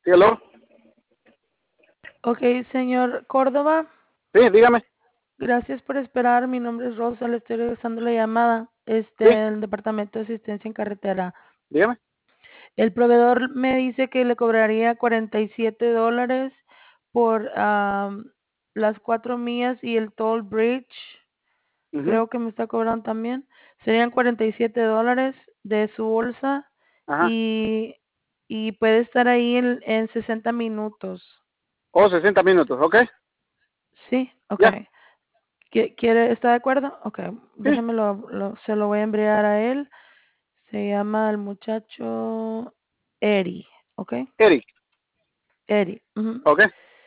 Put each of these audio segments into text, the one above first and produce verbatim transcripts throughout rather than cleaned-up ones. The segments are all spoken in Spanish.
hello. Ok, señor Córdoba, Sí, dígame. gracias por esperar. Mi nombre es Rosa, le estoy regresando la llamada. Este, Sí, el Departamento de Asistencia en Carretera. dígame. El proveedor me dice que le cobraría cuarenta y siete dólares por am, las cuatro millas y el toll bridge. Ujú. Creo que me está cobrando también. Serían cuarenta y siete dólares de su bolsa Ajá. y, y puede estar ahí en, en sesenta minutos. Oh, sesenta minutos, ¿ok? Sí, ok. Ya. ¿Qui- ¿Quiere, está de acuerdo? Ok, Sí, déjeme lo, lo- se lo voy a enviar a él. Se llama el muchacho Eri, ¿ok? Eric, Eri. Ujú. ¿ok?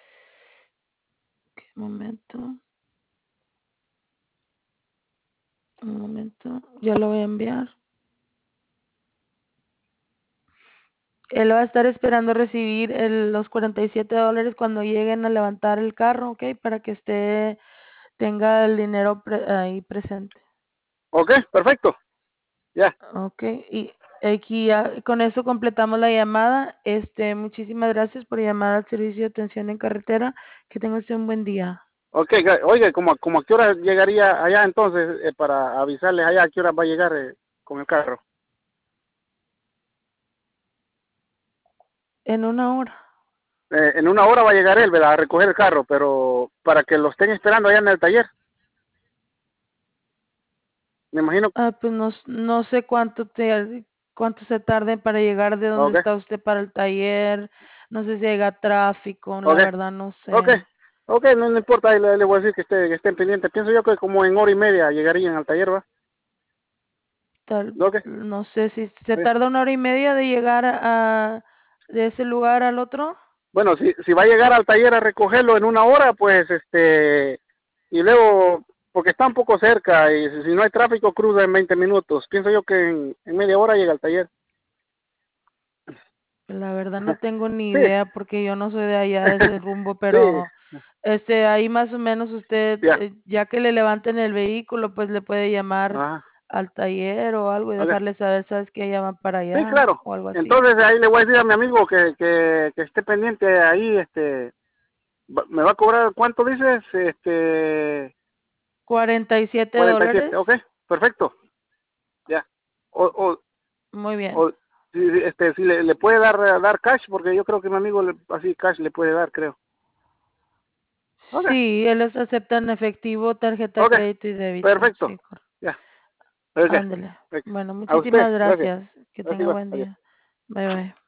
Ok, un momento, un momento. Ya lo voy a enviar. Él va a estar esperando recibir el- los cuarenta y siete dólares cuando lleguen a levantar el carro, ¿ok? Para que esté, tenga el dinero pre- ahí presente. Ok, perfecto. Ya. Ok, y aquí ya con eso completamos la llamada. Este, muchísimas gracias por llamar al servicio de atención en carretera. Que tenga usted un buen día. Ok, gra- oye, ¿como, como a qué hora llegaría allá entonces eh, para avisarles allá a qué hora va a llegar eh, con el carro? En una hora. Eh, en una hora va a llegar él, ¿verdad? A recoger el carro, pero para que lo estén esperando allá en el taller. Me imagino. Ah, pues no, s- no sé cuánto te, cuánto se tarde para llegar de donde Ok, está usted para el taller. No sé si llega tráfico, la ok, verdad no ok. sé. Ok, no, no importa, ahí le, le voy a decir que, esté, que estén pendientes. Pienso yo que como en hora y media llegarían al taller, ¿va? Tal, Ok, no sé si se oye. tarda una hora y media de llegar a, de ese lugar al otro. Bueno, si, si va a llegar al taller a recogerlo en una hora, pues este, y luego, porque está un poco cerca y si, si no hay tráfico, cruza en veinte minutos. Pienso yo que en, en media hora llega al taller. La verdad no tengo ni Sí, idea porque yo no soy de allá de ese rumbo, sí, pero este ahí más o menos usted ya, eh, ya que le levanten el vehículo, pues le puede llamar ajá, al taller o algo y ok. dejarle saber, sabes que llaman para Sí, allá claro. o algo así. Entonces ahí le voy a decir a mi amigo que, que, que esté pendiente ahí, este, va- me va a cobrar, ¿cuánto dices? Este, Cuarenta y siete cuarenta y siete, dólares. ok, perfecto, ya. O, o, Muy bien. o si, si, este si le, le puede dar dar cash porque yo creo que mi amigo le, así cash le puede dar, creo. Okay, Sí, ellos aceptan efectivo, tarjeta de okay, crédito y débito. perfecto, Sí, correcto. ya. Okay, Ándele. okay. Bueno, A usted, muchísimas gracias. gracias. Que Gracias tenga igual, buen adiós. día. Bye bye.